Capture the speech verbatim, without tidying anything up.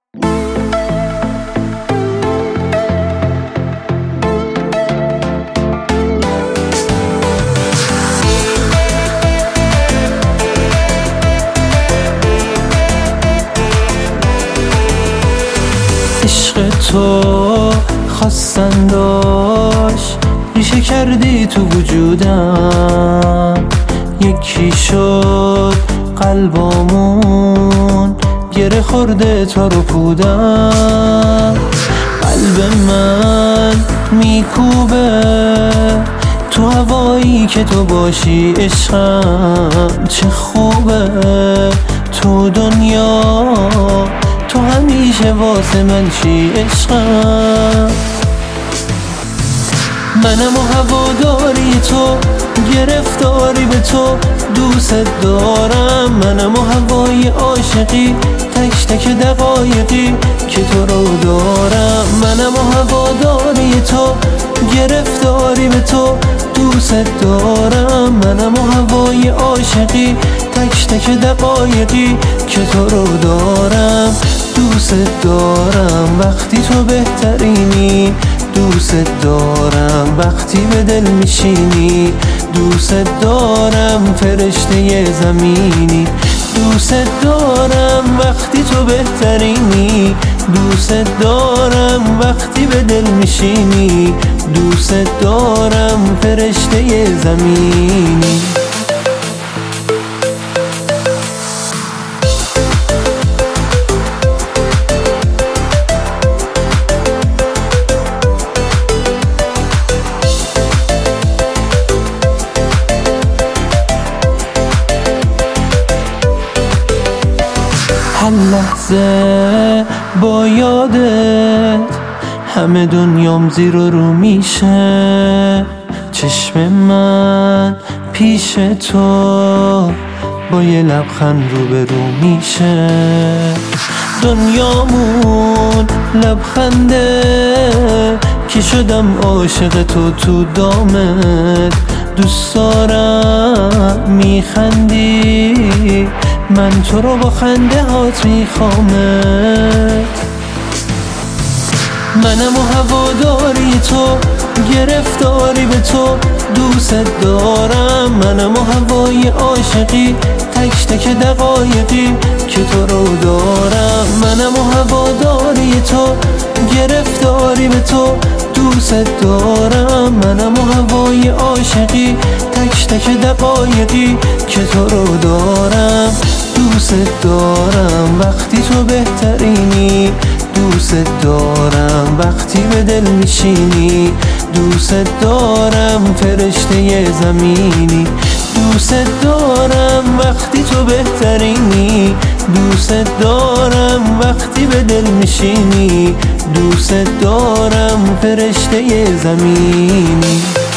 عشق تو خواستن داشت ریشه کردی تو وجودم، یکی شد قلبامون گره خورده تا رو پودم. قلب من میکوبه تو هوایی که تو باشی، عشقم چه خوبه تو دنیا، تو همیشه واسه من چی عشقم. منم و هواداری تو، گرفتاری به تو، دوست دارم. منم و هوای عاشقی، تک تک دقایقی که تو رو دارم. منم و هواداری تو، گرفتاری به تو، دوست دارم. منم و هوای عاشقی، تک تک دقایقی که تو رو دارم. دوست دارم وقتی تو بهترینی، دوست دارم وقتی به دل میشینی، دوست دارم فرشته زمینی. دوست دارم وقتی تو بهترینی، دوست دارم وقتی به دل میشینی، دوست دارم فرشته زمینی. هر لحظه با یادت همه دنیام زیر و رو میشه. چشم من پیش تو با یه لبخند رو به رو میشه. دنیامون لبخنده که شدم عاشق تو تو دامت. دوست دارم میخندی، من تو رو با خنده هات میخوامت. منم و هواداری تو، گرفتاری به تو، دوست دارم. منم و هوای عاشقی، تک تک دقایقی که تو رو دارم. منم و هواداری تو، گرفتاری به تو، دوست دارم. منم و هوای عاشقی، تک تک دقایقی که تو رو دارم. دوست دارم وقتی تو بهترینی، دوست دارم وقتی به دل میشینی، دوست دارم فرشته زمینی. دوست دارم وقتی تو بهترینی، دوست دارم وقتی به دل میشینی، دوست دارم فرشته زمینی.